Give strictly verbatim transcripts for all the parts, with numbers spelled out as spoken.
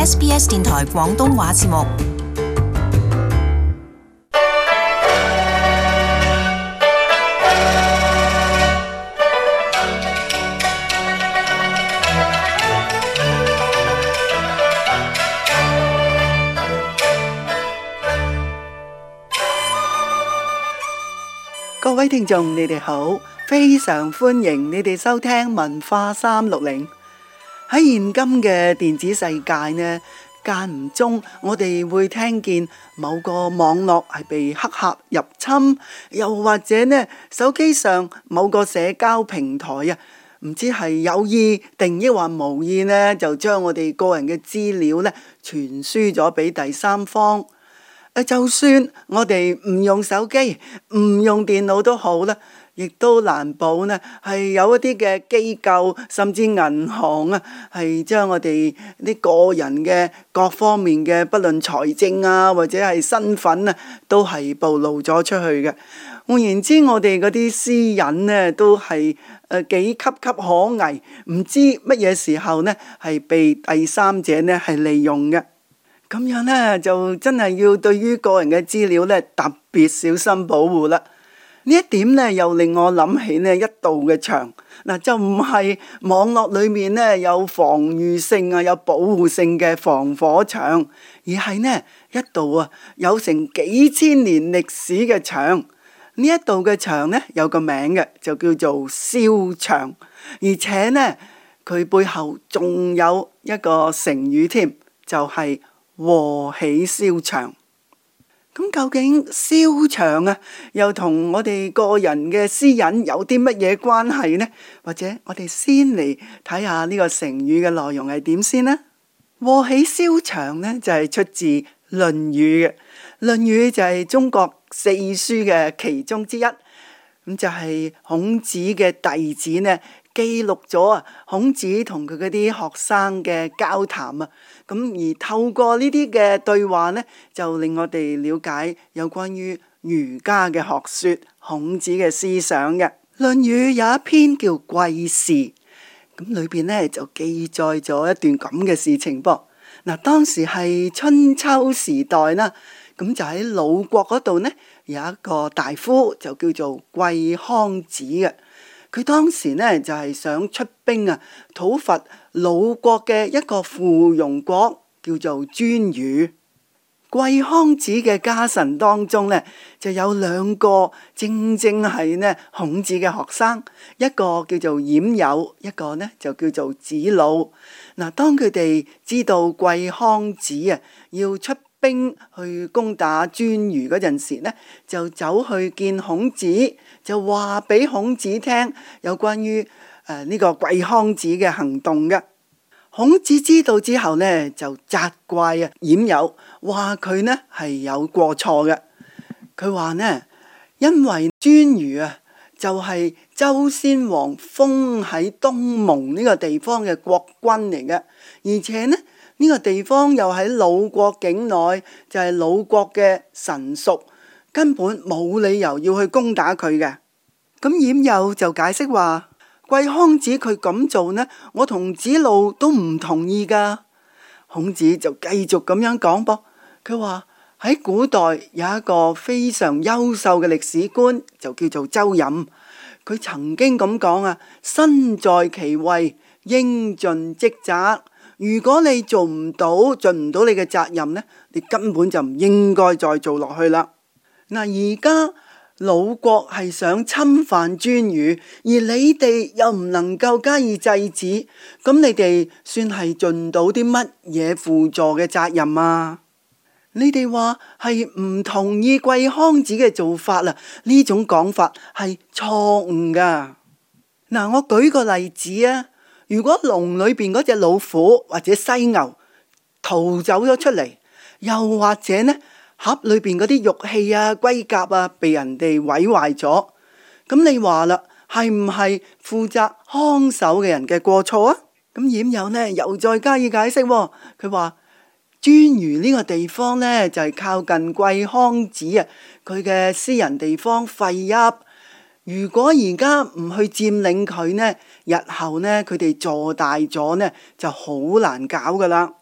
S B S 電台廣東話節目。 各位聽眾，你哋好，非常歡迎你哋收聽文化三六零。喺現今嘅電子世界呢，間唔中我哋會聽見某個網絡係被黑客入侵，又或者呢手機上某個社交平台啊，唔知係有意定抑或無意呢，就將我哋個人嘅資料呢傳輸咗俾第三方。就算我哋唔用手機、唔用電腦都好啦，亦都難保呢係有一啲嘅機構甚至銀行啊，係將我哋啲個人嘅各方面嘅，不論財政啊或者係身份啊，都係暴露咗出去嘅。換言之，我哋嗰啲私隱呢，都係誒幾岌岌可危，唔知乜嘢時候呢係被第三者呢係利用嘅。咁樣呢，就真係要對於個人嘅資料呢特別小心保護啦。呢一點呢，又令我諗起呢一道嘅牆，嗱就唔係網絡裏面呢有防禦性啊、有保護性嘅防火牆，而係呢一道啊有成幾千年歷史嘅牆。呢一道嘅牆呢，有個名嘅，就叫做燒牆，而且呢佢背後仲有一個成語添，就係、是禍起蕭牆。咁究竟蕭牆啊，又同我哋個人嘅私隱有啲乜嘢關係呢？或者我哋先嚟睇下呢個成語嘅內容係點先呢？禍起蕭牆呢，就係、是、出自《論語》嘅，《論語》就係中國四書嘅其中之一。咁就係孔子嘅弟子呢，記錄咗啊孔子同佢嗰啲學生嘅交談啊，咁而透過呢啲嘅對話呢，就令我哋了解有關於儒家嘅學說、孔子嘅思想嘅。《論語》有一篇叫《季氏》，咁裏邊呢就記載咗一段咁嘅事情噃。嗱，當時係春秋時代啦，咁就喺魯國嗰度呢，有一個大夫就叫做季康子嘅。佢當時呢就係、是、想出兵啊，討伐魯國嘅一個附庸國，叫做顓頊。季康子嘅家臣當中呢，就有兩個正正係呢孔子嘅學生，一個叫做冉有，一個呢就叫做子路。嗱，當佢哋知道季康子啊要出兵去攻打顓頊嗰陣時呢，就走去見孔子，就話俾孔子聽有關於誒呢、呃這個季康子嘅行動嘅。孔子知道之後呢，就責怪啊冉有，話佢呢係有過錯嘅。佢話呢，因為顓頊啊就係、是、周先王封喺東蒙呢個地方嘅國君嚟嘅，而且呢呢、這個地方又喺魯國境內，就係、是、魯國嘅臣屬，根本冇理由要去攻打佢嘅。咁冉有就解釋話，季康子佢咁做呢，我同子路都唔同意噶。孔子就繼續咁樣講噃，佢話喺古代有一個非常優秀嘅歷史官，就叫做周任。佢曾經咁講啊，身在其位，應盡職責。如果你做唔到，盡唔到你嘅責任呢，你根本就唔應該再做落去啦。嗱，而家魯國係想侵犯顓頊，而你哋又唔能夠加以制止，咁你哋算係盡到啲乜嘢輔助嘅責任啊？你哋話係唔同意季康子嘅做法啦，呢種講法係錯誤噶。嗱，我舉個例子啊。如果籠裏邊嗰隻老虎或者犀牛逃走咗出嚟，又或者呢盒裏邊嗰啲玉器啊、龜甲啊被人哋毀壞咗，咁你話啦，係唔係負責看守嘅人嘅過錯啊？咁冉有呢又再加以解釋，佢話顓頊呢個地方呢，就係、是、靠近季康子啊佢嘅私人地方廢邑。如果而家唔去佔領佢呢，日後呢佢哋坐大咗呢就好難搞噶啦。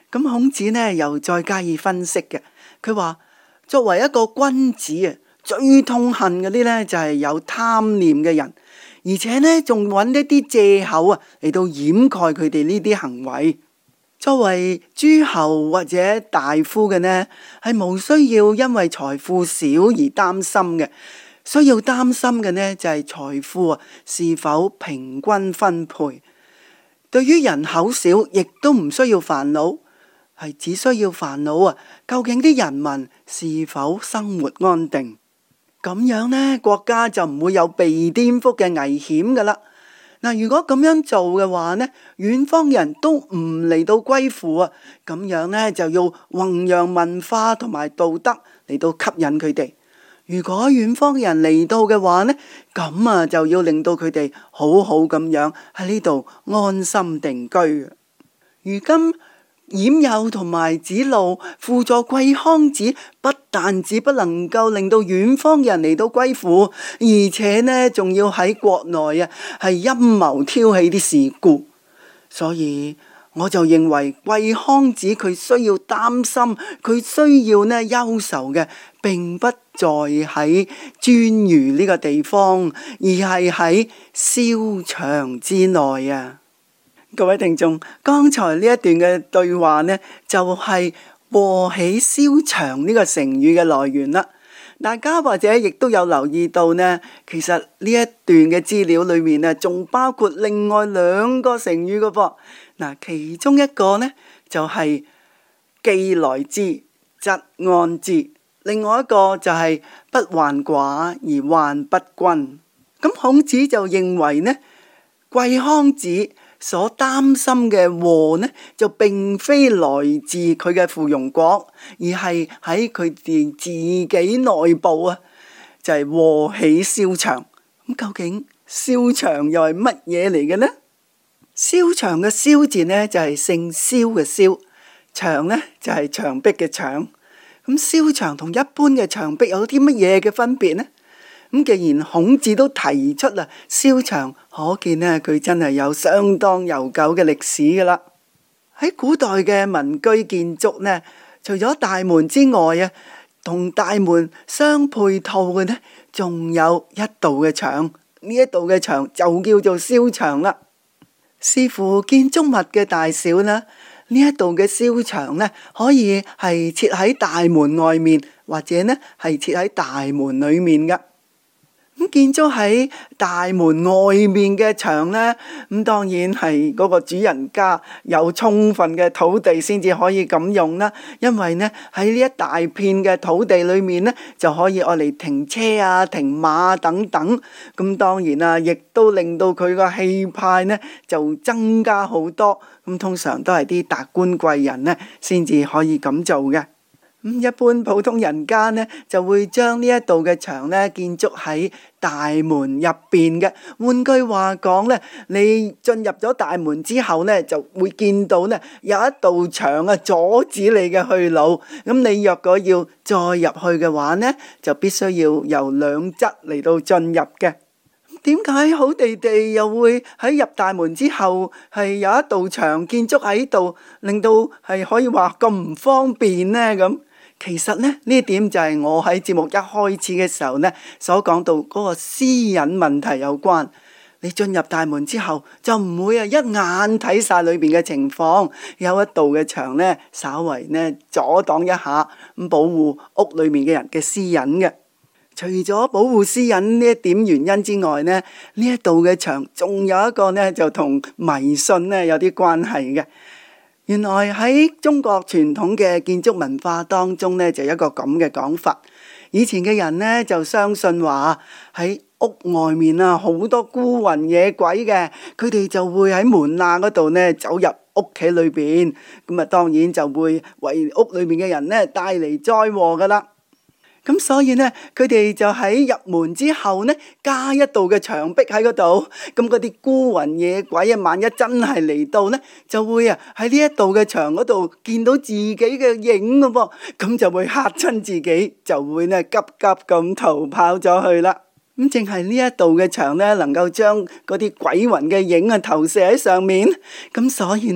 咁孔子呢又再加以分析嘅，佢話作為一個君子啊，最痛恨嗰啲呢就係有貪念嘅人，而且呢仲揾一啲借口啊嚟到掩蓋佢哋呢啲行為。作為諸侯或者大夫嘅呢，係無需要因為財富少而擔心嘅，需要擔心嘅呢就係財富啊是否平均分配。對於人口少，亦都唔需要煩惱，係只需要煩惱啊，究竟啲人民是否生活安定？咁樣呢，國家就唔會有被顛覆嘅危險噶啦。嗱，如果咁樣做嘅話呢，遠方人都唔嚟到歸附啊，咁樣呢就要弘揚文化同埋道德嚟到吸引佢哋。如果遠方人嚟到嘅話呢，咁啊就要令到佢哋好好咁樣喺呢度安心定居。如今冉有同埋子路輔助季康子，不但止不能夠令到遠方人嚟到歸附，而且呢仲要喺國內啊係陰謀挑起啲事故。所以我就認為季康子佢需要擔心，佢需要呢憂愁嘅，並不在喺顓頊呢個地方，而係喺蕭牆之內啊！各位聽眾，剛才呢一段嘅對話呢，就係禍起蕭牆呢個成語嘅來源啦。大家或者亦都有留意到呢，其實呢一段嘅資料裏面啊，仲包括另外兩個成語嘅噃。嗱，其中一個呢，就係既來之則安之，另外一個就係不患寡而患不均。咁孔子就認為呢，季康子所擔心嘅禍呢，就並非來自佢嘅附庸國，而係喺佢哋自己內部啊，就係禍起蕭牆。咁究竟蕭牆又係乜嘢嚟嘅呢？蕭牆嘅蕭字呢，就係姓蕭嘅蕭，牆呢，就係牆壁嘅牆。咁蕭牆同一般嘅牆壁有啲乜嘢嘅分別呢？咁既然孔子都提出啦，蕭牆，可見呢佢真係有相當悠久嘅歷史噶啦。喺古代嘅民居建築呢，除咗大門之外啊，同大門相配套嘅呢，仲有一道嘅牆。呢一道嘅牆就叫做蕭牆啦。視乎建築物嘅大小啦，呢一道嘅蕭牆呢，可以係設喺大門外面，或者呢係設喺大門裏面噶。咁建築喺大門外面嘅牆呢，咁當然係嗰個主人家有充分嘅土地先至可以咁用啦。因為呢喺呢一大片嘅土地裏面呢，就可以愛嚟停車啊、停馬等等。咁當然啊，亦都令到佢個氣派呢就增加好多。咁通常都係啲達官貴人呢先至可以咁做嘅。一般普通人家呢，就會將呢一道嘅牆呢建築喺大門入邊嘅。換句話講呢，你進入咗大門之後呢，就會見到呢有一道牆啊阻止你嘅去路。咁你若果要再入去嘅話呢，就必須要由兩側嚟到進入嘅。點解好地地又會喺入大門之後係有一道牆建築喺度，令到係可以話咁唔方便呢？咁其實呢，呢點就係我喺節目一開始嘅時候呢所講到嗰個私隱問題有關。你進入大門之後就唔會啊一眼睇晒裏邊嘅情況，有一道嘅牆呢稍為呢阻擋一下，咁保護屋裏面嘅人嘅私隱嘅。除咗保護私隱呢一點原因之外呢，呢一道嘅牆仲有一個呢就同迷信呢有啲關係嘅。原來喺中國傳統嘅建築文化當中呢，就有一個咁嘅講法。以前嘅人呢，就相信話喺屋外面啊好多孤魂野鬼嘅，佢哋就會喺門罅嗰度呢走入屋企裏邊，咁啊當然就會為屋裏面嘅人呢帶嚟災禍噶啦。咁所以呢，佢哋就喺入門之後呢，加一道嘅牆壁喺嗰度。咁嗰啲孤魂野鬼啊，萬一真係嚟到呢，就會啊喺呢一道嘅牆嗰度見到自己嘅影噶噃，咁就會嚇親自己，就會呢急急咁逃跑咗去啦。咁淨係呢一道嘅牆呢，能夠將嗰啲鬼魂嘅影啊投射喺上面。咁所以呢，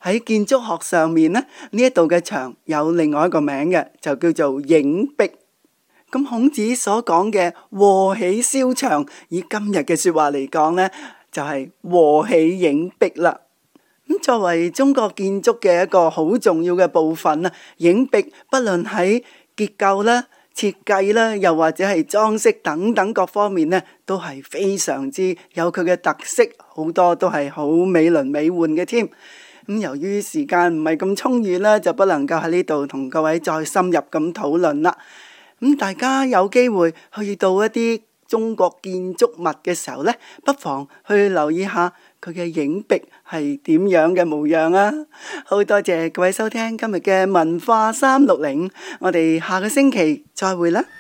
喺建築學上面呢，呢一度嘅牆有另外一個名嘅，就叫做影壁。咁孔子所講嘅禍起蕭牆，以今日嘅說話嚟講呢，就係禍起影壁啦。咁作為中國建築嘅一個好重要嘅部分啊，影壁不論喺結構啦、設計啦，又或者係裝飾等等各方面呢，都係非常之有佢嘅特色，好多都係好美輪美奐嘅添。咁由於時間唔係咁充裕啦，就不能夠喺呢度同各位再深入咁討論啦。咁大家有機會去到一啲中國建築物嘅時候呢，不妨去留意下佢嘅影壁係點樣嘅模樣啊！好多謝各位收聽今日嘅文化三六零，我哋下個星期再會啦。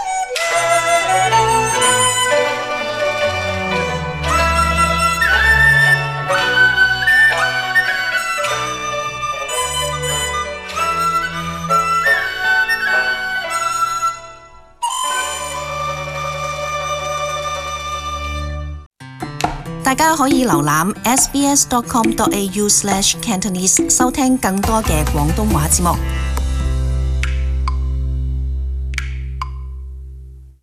大家可以瀏覽 s b s dot com dot a u slash cantonese 收聽更多嘅廣東話節目。